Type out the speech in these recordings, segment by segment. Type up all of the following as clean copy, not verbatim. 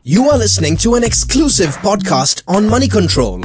You are listening to an exclusive podcast on Money Control.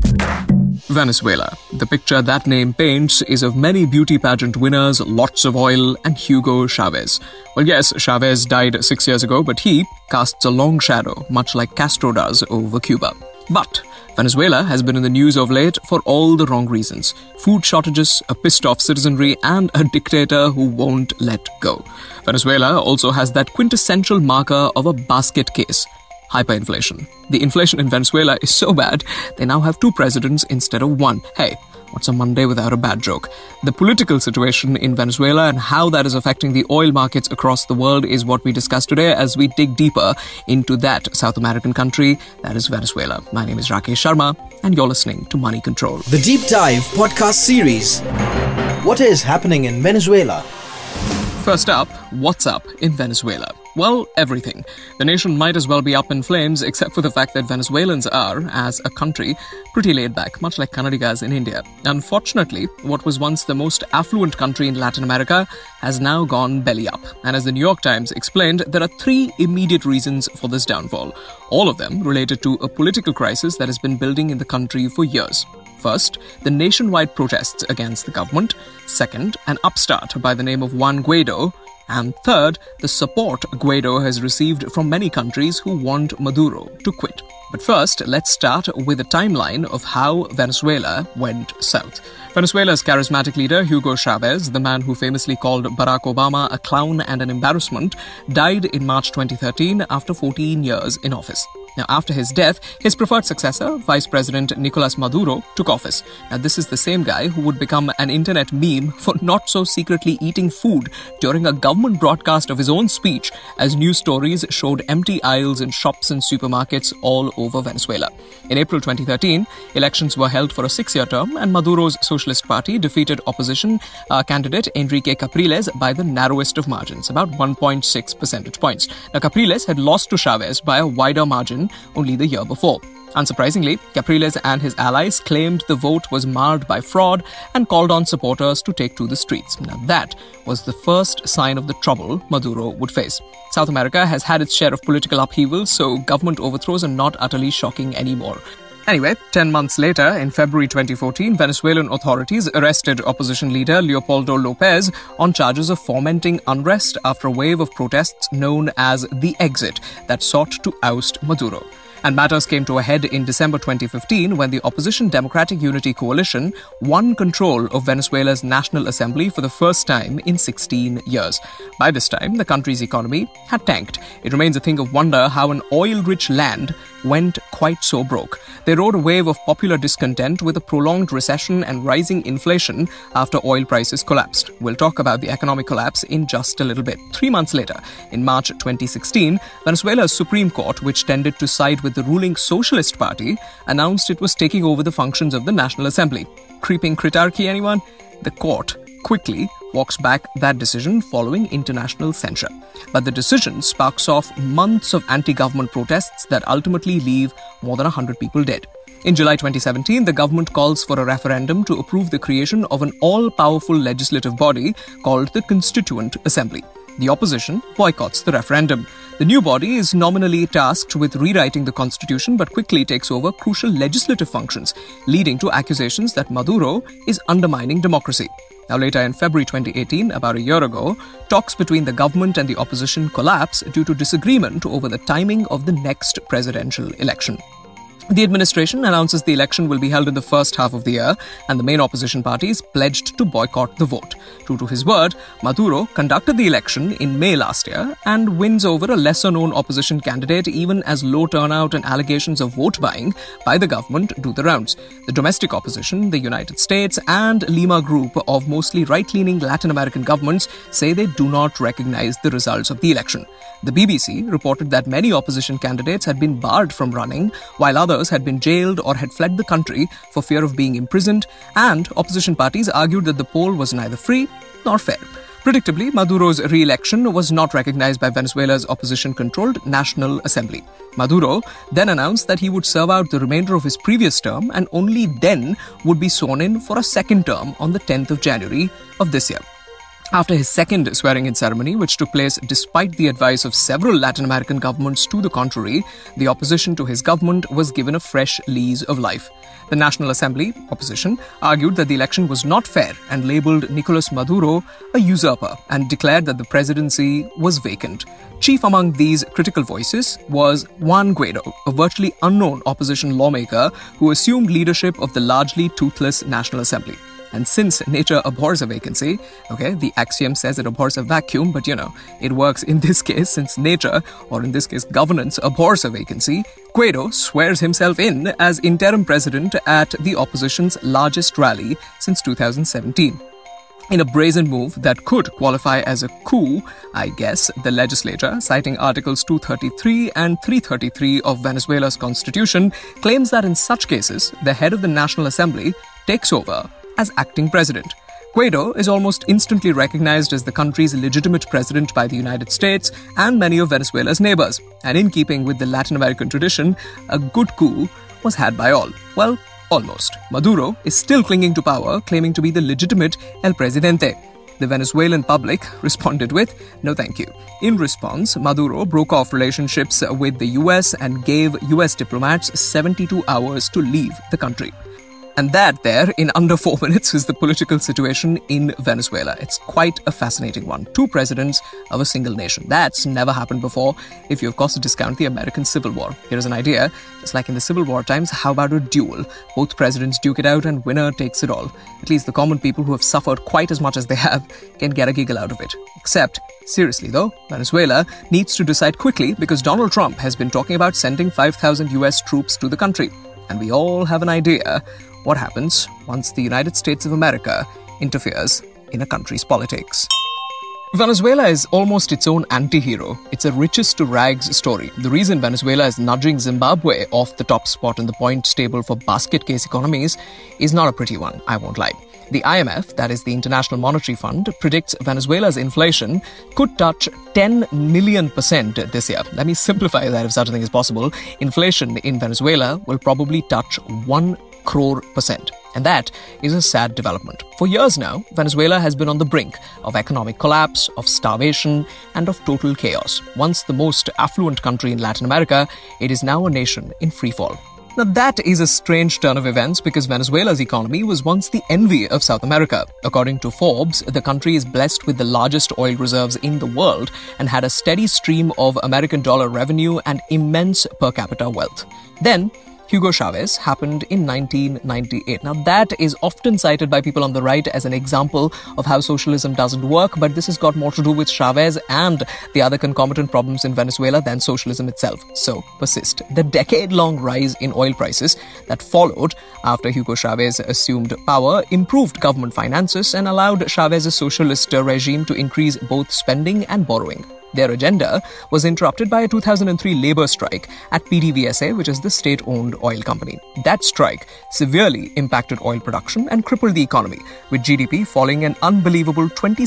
Venezuela. The picture that name paints is of many beauty pageant winners, lots of oil, and Hugo Chavez. Well, yes, Chavez died 6 years ago, but he casts a long shadow, much like Castro does over Cuba. But Venezuela has been in the news of late for all the wrong reasons. Food shortages, a pissed-off citizenry, and a dictator who won't let go. Venezuela also has that quintessential marker of a basket case: hyperinflation. The inflation in Venezuela is so bad, they now have 2 presidents instead of 1. Hey, what's a Monday without a bad joke? The political situation in Venezuela and how that is affecting the oil markets across the world is what we discuss today as we dig deeper into that South American country that is Venezuela. My name is Rakesh Sharma, and you're listening to Money Control. The Deep Dive podcast series. What is happening in Venezuela? First up, what's up in Venezuela? Well, everything. The nation might as well be up in flames, except for the fact that Venezuelans are, as a country, pretty laid back, much like Kannadigas in India. Unfortunately, what was once the most affluent country in Latin America has now gone belly up. And as the New York Times explained, there are 3 immediate reasons for this downfall, all of them related to a political crisis that has been building in the country for years. First, the nationwide protests against the government. Second, an upstart by the name of Juan Guaido. And third, the support Guaido has received from many countries who want Maduro to quit. But first, let's start with a timeline of how Venezuela went south. Venezuela's charismatic leader, Hugo Chavez, the man who famously called Barack Obama a clown and an embarrassment, died in March 2013 after 14 years in office. Now, after his death, his preferred successor, Vice President Nicolas Maduro, took office. Now, this is the same guy who would become an internet meme for not so secretly eating food during a government broadcast of his own speech, as news stories showed empty aisles in shops and supermarkets all over Venezuela. In April 2013, elections were held for a 6-year term, and Maduro's Socialist Party defeated opposition candidate Enrique Capriles by the narrowest of margins, about 1.6 percentage points. Now, Capriles had lost to Chavez by a wider margin only the year before. Unsurprisingly, Capriles and his allies claimed the vote was marred by fraud and called on supporters to take to the streets. Now, that was the first sign of the trouble Maduro would face. South America has had its share of political upheavals, so government overthrows are not utterly shocking anymore. Anyway, 10 months later, in February 2014, Venezuelan authorities arrested opposition leader Leopoldo Lopez on charges of fomenting unrest after a wave of protests known as the Exit that sought to oust Maduro. And matters came to a head in December 2015 when the opposition Democratic Unity Coalition won control of Venezuela's National Assembly for the first time in 16 years. By this time, the country's economy had tanked. It remains a thing of wonder how an oil-rich land went quite so broke. They rode a wave of popular discontent with a prolonged recession and rising inflation after oil prices collapsed. We'll talk about the economic collapse in just a little bit. 3 months later, in March 2016, Venezuela's Supreme Court, which tended to side with the ruling Socialist Party, announced it was taking over the functions of the National Assembly. Creeping critarchy, anyone? The court quickly walks back that decision following international censure. But the decision sparks off months of anti-government protests that ultimately leave more than 100 people dead. In July 2017, the government calls for a referendum to approve the creation of an all-powerful legislative body called the Constituent Assembly. The opposition boycotts the referendum. The new body is nominally tasked with rewriting the constitution but quickly takes over crucial legislative functions, leading to accusations that Maduro is undermining democracy. Now, later in February 2018, about a year ago, talks between the government and the opposition collapse due to disagreement over the timing of the next presidential election. The administration announces the election will be held in the first half of the year, and the main opposition parties pledged to boycott the vote. True to his word, Maduro conducted the election in May last year and wins over a lesser-known opposition candidate even as low turnout and allegations of vote buying by the government do the rounds. The domestic opposition, the United States, and Lima Group of mostly right-leaning Latin American governments say they do not recognize the results of the election. The BBC reported that many opposition candidates had been barred from running, while others had been jailed or had fled the country for fear of being imprisoned, and opposition parties argued that the poll was neither free nor fair. Predictably, Maduro's re-election was not recognized by Venezuela's opposition-controlled National Assembly. Maduro then announced that he would serve out the remainder of his previous term and only then would be sworn in for a second term on the 10th of January of this year. After his second swearing-in ceremony, which took place despite the advice of several Latin American governments to the contrary, the opposition to his government was given a fresh lease of life. The National Assembly, opposition, argued that the election was not fair and labelled Nicolas Maduro a usurper and declared that the presidency was vacant. Chief among these critical voices was Juan Guaido, a virtually unknown opposition lawmaker who assumed leadership of the largely toothless National Assembly. And since nature abhors a vacancy, the axiom says it abhors a vacuum, but it works in this case since nature, or in this case governance, abhors a vacancy. Guaido swears himself in as interim president at the opposition's largest rally since 2017. In a brazen move that could qualify as a coup, I guess, the legislature, citing Articles 233 and 333 of Venezuela's constitution, claims that in such cases, the head of the National Assembly takes over as acting president. Guaido is almost instantly recognized as the country's legitimate president by the United States and many of Venezuela's neighbors. And in keeping with the Latin American tradition, a good coup was had by all. Well, almost. Maduro is still clinging to power, claiming to be the legitimate El Presidente. The Venezuelan public responded with, no thank you. In response, Maduro broke off relationships with the US and gave US diplomats 72 hours to leave the country. And that there, in under 4 minutes, is the political situation in Venezuela. It's quite a fascinating one. 2 presidents of a single nation. That's never happened before, if you of course discount the American Civil War. Here's an idea. Just like in the Civil War times, how about a duel? Both presidents duke it out and winner takes it all. At least the common people who have suffered quite as much as they have can get a giggle out of it. Except, seriously though, Venezuela needs to decide quickly because Donald Trump has been talking about sending 5,000 US troops to the country. And we all have an idea what happens once the United States of America interferes in a country's politics. Venezuela is almost its own anti-hero. It's a riches to rags story. The reason Venezuela is nudging Zimbabwe off the top spot in the points table for basket case economies is not a pretty one, I won't lie. The IMF, that is the International Monetary Fund, predicts Venezuela's inflation could touch 10 million% this year. Let me simplify that if such a thing is possible. Inflation in Venezuela will probably touch 1 crore%. And that is a sad development. For years now, Venezuela has been on the brink of economic collapse, of starvation, and of total chaos. Once the most affluent country in Latin America, it is now a nation in freefall. Now that is a strange turn of events because Venezuela's economy was once the envy of South America. According to Forbes, the country is blessed with the largest oil reserves in the world and had a steady stream of American dollar revenue and immense per capita wealth. Then, Hugo Chavez happened in 1998. Now that is often cited by people on the right as an example of how socialism doesn't work, but this has got more to do with Chavez and the other concomitant problems in Venezuela than socialism itself. So persist. The decade-long rise in oil prices that followed after Hugo Chavez assumed power improved government finances and allowed Chavez's socialist regime to increase both spending and borrowing. Their agenda was interrupted by a 2003 labor strike at PDVSA, which is the state-owned oil company. That strike severely impacted oil production and crippled the economy, with GDP falling an unbelievable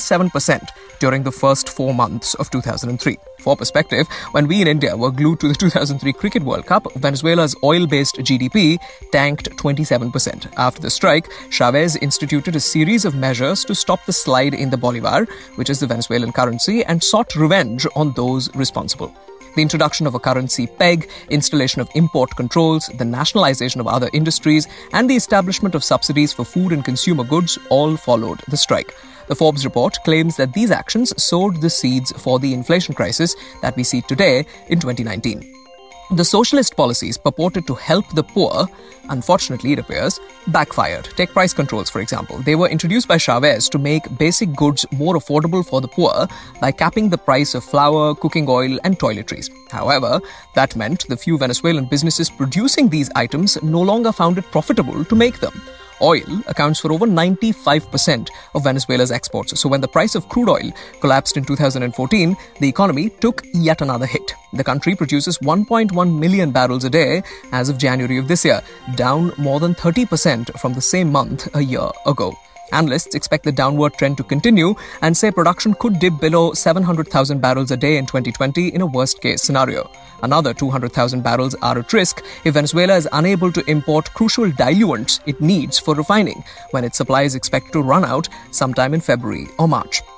27% during the first 4 months of 2003. For perspective, when we in India were glued to the 2003 Cricket World Cup, Venezuela's oil-based GDP tanked 27%. After the strike, Chavez instituted a series of measures to stop the slide in the bolivar, which is the Venezuelan currency, and sought revenge on those responsible. The introduction of a currency peg, installation of import controls, the nationalization of other industries, and the establishment of subsidies for food and consumer goods all followed the strike. The Forbes report claims that these actions sowed the seeds for the inflation crisis that we see today in 2019. The socialist policies purported to help the poor, unfortunately it appears, backfired. Take price controls, for example. They were introduced by Chavez to make basic goods more affordable for the poor by capping the price of flour, cooking oil, and toiletries. However, that meant the few Venezuelan businesses producing these items no longer found it profitable to make them. Oil accounts for over 95% of Venezuela's exports. So when the price of crude oil collapsed in 2014, the economy took yet another hit. The country produces 1.1 million barrels a day as of January of this year, down more than 30% from the same month a year ago. Analysts expect the downward trend to continue and say production could dip below 700,000 barrels a day in 2020 in a worst-case scenario. Another 200,000 barrels are at risk if Venezuela is unable to import crucial diluents it needs for refining, when its supply is expected to run out sometime in February or March.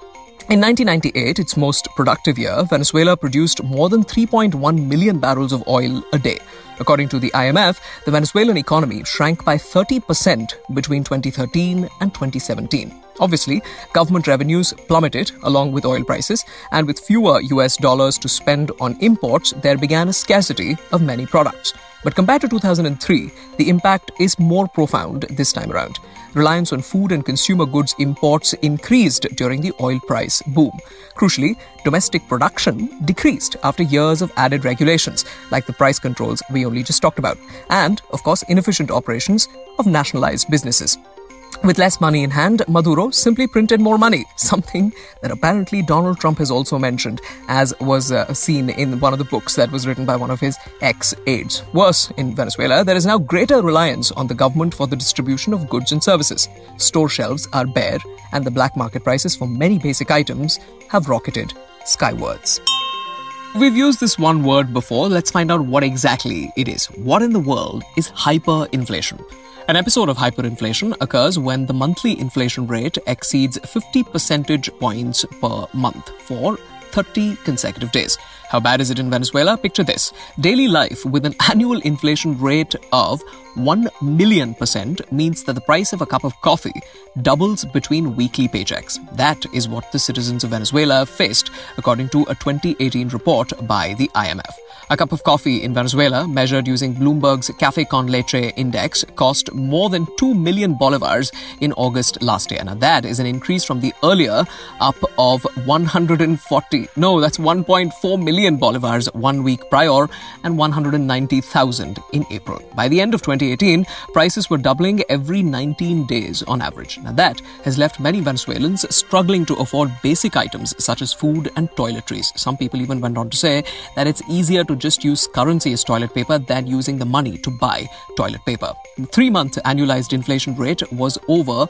In 1998, its most productive year, Venezuela produced more than 3.1 million barrels of oil a day. According to the IMF, the Venezuelan economy shrank by 30% between 2013 and 2017. Obviously, government revenues plummeted along with oil prices, and with fewer US dollars to spend on imports, there began a scarcity of many products. But compared to 2003, the impact is more profound this time around. Reliance on food and consumer goods imports increased during the oil price boom. Crucially, domestic production decreased after years of added regulations, like the price controls we only just talked about, and, of course, inefficient operations of nationalized businesses. With less money in hand, Maduro simply printed more money, something that apparently Donald Trump has also mentioned, as was seen in one of the books that was written by one of his ex-aides. Worse, in Venezuela, there is now greater reliance on the government for the distribution of goods and services. Store shelves are bare, and the black market prices for many basic items have rocketed skywards. We've used this one word before. Let's find out what exactly it is. What in the world is hyperinflation? An episode of hyperinflation occurs when the monthly inflation rate exceeds 50 percentage points per month for 30 consecutive days. How bad is it in Venezuela? Picture this. Daily life with an annual inflation rate of 1,000,000% means that the price of a cup of coffee doubles between weekly paychecks. That is what the citizens of Venezuela faced, according to a 2018 report by the IMF. A cup of coffee in Venezuela, measured using Bloomberg's Café con Leche index, cost more than 2 million bolivars in August last year. Now that is an increase from the earlier up of 1.4 million bolivars 1 week prior and 190,000 in April. By the end of 2018, prices were doubling every 19 days on average. Now that has left many Venezuelans struggling to afford basic items such as food and toiletries. Some people even went on to say that it's easier to just use currency as toilet paper than using the money to buy toilet paper. The 3-month annualized inflation rate was over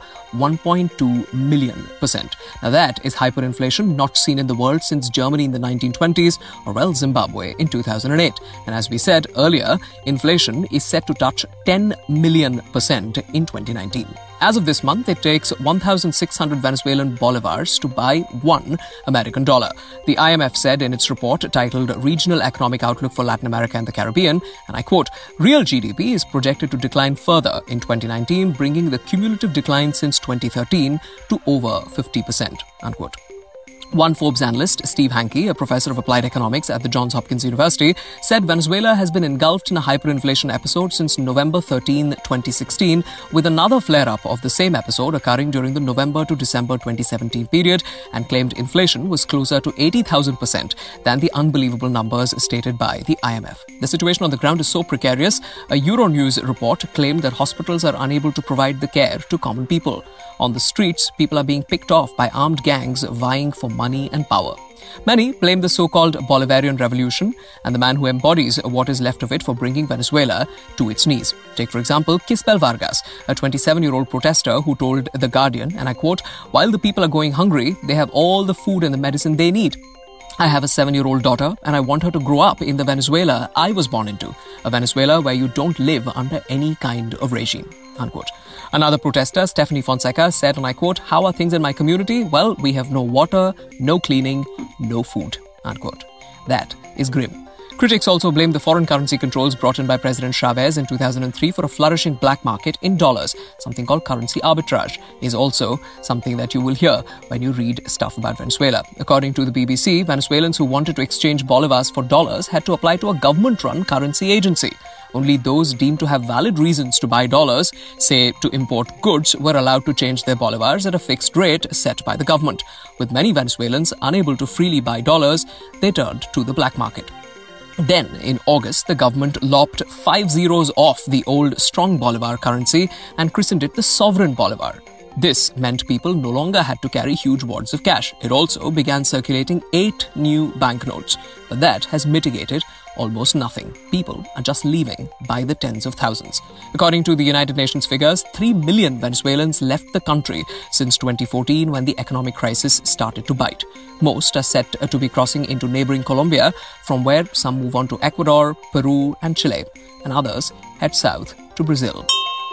1.2 million%. Now that is hyperinflation not seen in the world since Germany in the 1920s or Zimbabwe in 2008. And as we said earlier, inflation is set to touch 10 million% in 2019. As of this month, it takes 1,600 Venezuelan bolivars to buy $1 American. The IMF said in its report titled Regional Economic Outlook for Latin America and the Caribbean, and I quote, real GDP is projected to decline further in 2019, bringing the cumulative decline since 2013 to over 50%, unquote. One Forbes analyst, Steve Hanke, a professor of applied economics at the Johns Hopkins University, said Venezuela has been engulfed in a hyperinflation episode since November 13, 2016, with another flare-up of the same episode occurring during the November to December 2017 period, and claimed inflation was closer to 80,000% than the unbelievable numbers stated by the IMF. The situation on the ground is so precarious, a Euronews report claimed that hospitals are unable to provide the care to common people. On the streets, people are being picked off by armed gangs vying for money and power. Many blame the so-called Bolivarian Revolution and the man who embodies what is left of it for bringing Venezuela to its knees. Take, for example, Quispe Vargas, a 27-year-old protester who told The Guardian, and I quote, while the people are going hungry, they have all the food and the medicine they need. I have a 7-year-old daughter and I want her to grow up in the Venezuela I was born into, a Venezuela where you don't live under any kind of regime, unquote. Another protester, Stephanie Fonseca, said, and I quote, how are things in my community? Well, we have no water, no cleaning, no food, unquote. That is grim. Critics also blame the foreign currency controls brought in by President Chavez in 2003 for a flourishing black market in dollars. Something called currency arbitrage is also something that you will hear when you read stuff about Venezuela. According to the BBC, Venezuelans who wanted to exchange bolivars for dollars had to apply to a government-run currency agency. Only those deemed to have valid reasons to buy dollars, say to import goods, were allowed to change their bolivars at a fixed rate set by the government. With many Venezuelans unable to freely buy dollars, they turned to the black market. Then, in August, the government lopped 5 zeros off the old strong bolivar currency and christened it the sovereign bolivar. This meant people no longer had to carry huge wads of cash. It also began circulating 8 new banknotes, but that has mitigated almost nothing. People are just leaving by the tens of thousands. According to the United Nations figures, 3 million Venezuelans left the country since 2014 when the economic crisis started to bite. Most are set to be crossing into neighboring Colombia, from where some move on to Ecuador, Peru and Chile, and others head south to Brazil.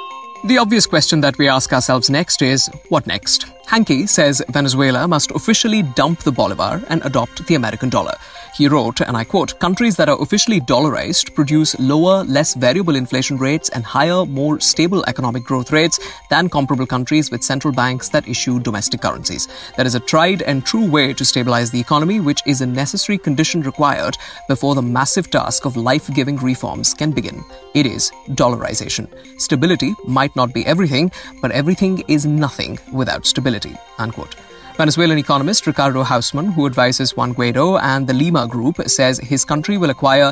The obvious question that we ask ourselves next is, what next? Hanke says Venezuela must officially dump the bolivar and adopt the American dollar. He wrote, and I quote, "Countries that are officially dollarized produce lower, less variable inflation rates and higher, more stable economic growth rates than comparable countries with central banks that issue domestic currencies. That is a tried and true way to stabilize the economy, which is a necessary condition required before the massive task of life-giving reforms can begin. It is dollarization. Stability might not be everything, but everything is nothing without stability," unquote. Venezuelan economist Ricardo Hausmann, who advises Juan Guaido and the Lima Group, says his country will require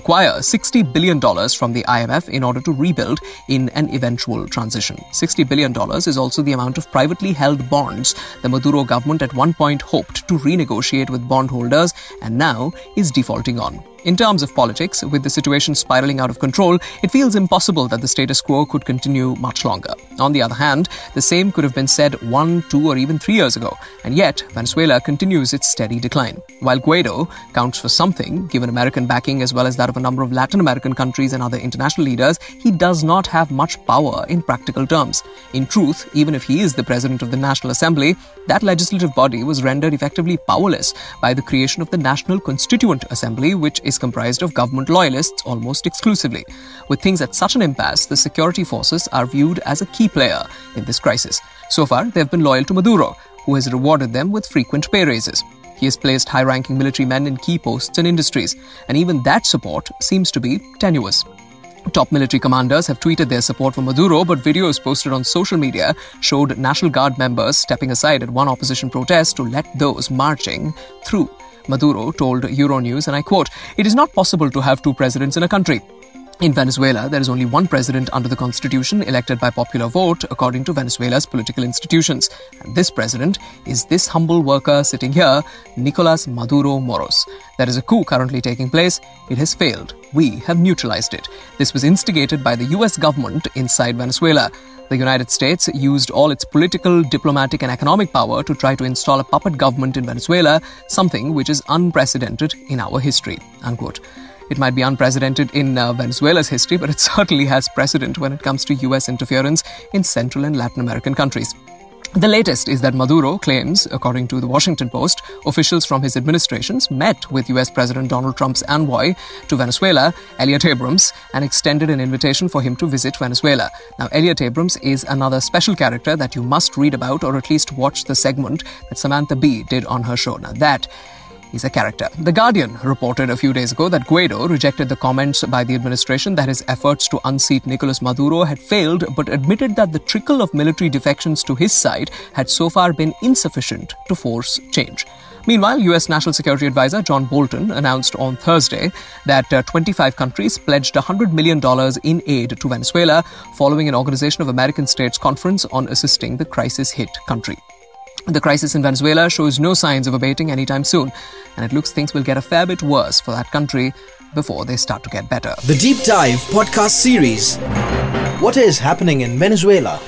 $60 billion from the IMF in order to rebuild in an eventual transition. $60 billion is also the amount of privately held bonds the Maduro government at one point hoped to renegotiate with bondholders and now is defaulting on. In terms of politics, with the situation spiraling out of control, it feels impossible that the status quo could continue much longer. On the other hand, the same could have been said 1, 2, or even 3 years ago, and yet Venezuela continues its steady decline. While Guaido counts for something, given American backing as well as that of a number of Latin American countries and other international leaders, he does not have much power in practical terms. In truth, even if he is the president of the National Assembly, that legislative body was rendered effectively powerless by the creation of the National Constituent Assembly, which is comprised of government loyalists almost exclusively. With things at such an impasse, the security forces are viewed as a key player in this crisis. So far, they have been loyal to Maduro, who has rewarded them with frequent pay raises. He has placed high-ranking military men in key posts and industries, and even that support seems to be tenuous. Top military commanders have tweeted their support for Maduro, but videos posted on social media showed National Guard members stepping aside at one opposition protest to let those marching through. Maduro told Euronews, and I quote, "It is not possible to have two presidents in a country. In Venezuela, there is only one president under the constitution elected by popular vote according to Venezuela's political institutions. And this president is this humble worker sitting here, Nicolas Maduro Moros. There is a coup currently taking place. It has failed. We have neutralized it. This was instigated by the US government inside Venezuela. The United States used all its political, diplomatic and economic power to try to install a puppet government in Venezuela, something which is unprecedented in our history," unquote. It might be unprecedented in Venezuela's history, but it certainly has precedent when it comes to US interference in Central and Latin American countries. The latest is that Maduro claims, according to the Washington Post, officials from his administrations met with US President Donald Trump's envoy to Venezuela, Elliot Abrams, and extended an invitation for him to visit Venezuela. Now, Elliot Abrams is another special character that you must read about or at least watch the segment that Samantha Bee did on her show. Now, that is a character. The Guardian reported a few days ago that Guaido rejected the comments by the administration that his efforts to unseat Nicolas Maduro had failed, but admitted that the trickle of military defections to his side had so far been insufficient to force change. Meanwhile, US National Security Advisor John Bolton announced on Thursday that 25 countries pledged $100 million in aid to Venezuela following an Organization of American States conference on assisting the crisis-hit country. The crisis in Venezuela shows no signs of abating anytime soon, and it looks things will get a fair bit worse for that country before they start to get better. The Deep Dive podcast series. What is happening in Venezuela?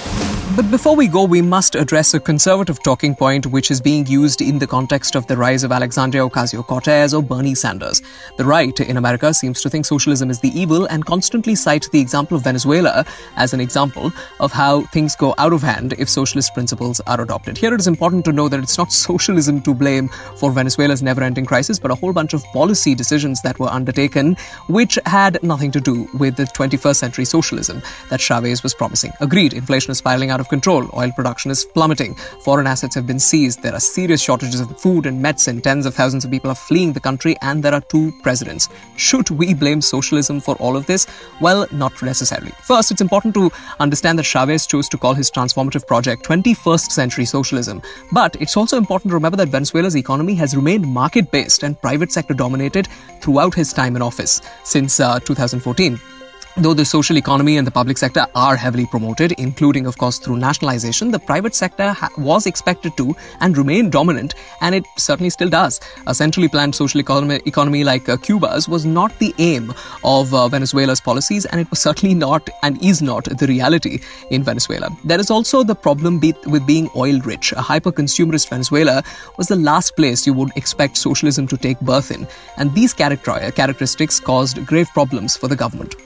But before we go, we must address a conservative talking point which is being used in the context of the rise of Alexandria Ocasio-Cortez or Bernie Sanders. The right in America seems to think socialism is the evil and constantly cite the example of Venezuela as an example of how things go out of hand if socialist principles are adopted. Here it is important to know that it's not socialism to blame for Venezuela's never-ending crisis, but a whole bunch of policy decisions that were undertaken which had nothing to do with the 21st century socialism that Chavez was promising. Agreed, inflation is spiraling out of control. Oil production is plummeting. Foreign assets have been seized. There are serious shortages of food and medicine. Tens of thousands of people are fleeing the country, and there are two presidents. Should we blame socialism for all of this? Well, not necessarily. First, it's important to understand that Chavez chose to call his transformative project 21st century socialism. But it's also important to remember that Venezuela's economy has remained market-based and private sector dominated throughout his time in office since 2014. Though the social economy and the public sector are heavily promoted, including, of course, through nationalization, the private sector was expected to and remain dominant, and it certainly still does. A centrally planned social economy like Cuba's was not the aim of Venezuela's policies, and it was certainly not and is not the reality in Venezuela. There is also the problem with being oil-rich. A hyper-consumerist Venezuela was the last place you would expect socialism to take birth in, and these characteristics caused grave problems for the government.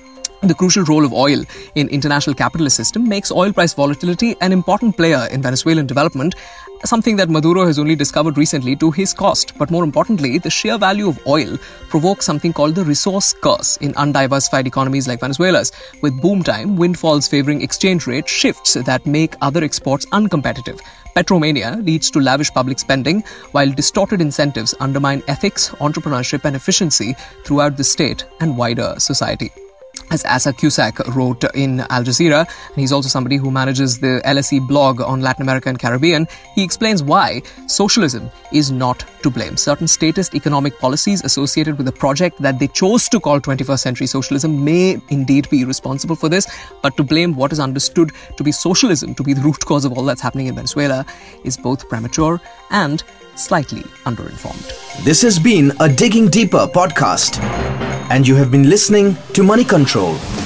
The crucial role of oil in international capitalist system makes oil price volatility an important player in Venezuelan development, something that Maduro has only discovered recently to his cost. But more importantly, the sheer value of oil provokes something called the resource curse in undiversified economies like Venezuela's. With boom time, windfalls favoring exchange rate shifts that make other exports uncompetitive. Petromania leads to lavish public spending, while distorted incentives undermine ethics, entrepreneurship, and efficiency throughout the state and wider society. As Asa Cusack wrote in Al Jazeera, and he's also somebody who manages the LSE blog on Latin America and Caribbean, he explains why socialism is not to blame. Certain statist economic policies associated with a project that they chose to call 21st century socialism may indeed be responsible for this, but to blame what is understood to be socialism to be the root cause of all that's happening in Venezuela is both premature and slightly underinformed. This has been a Digging Deeper podcast, and you have been listening to Money Control.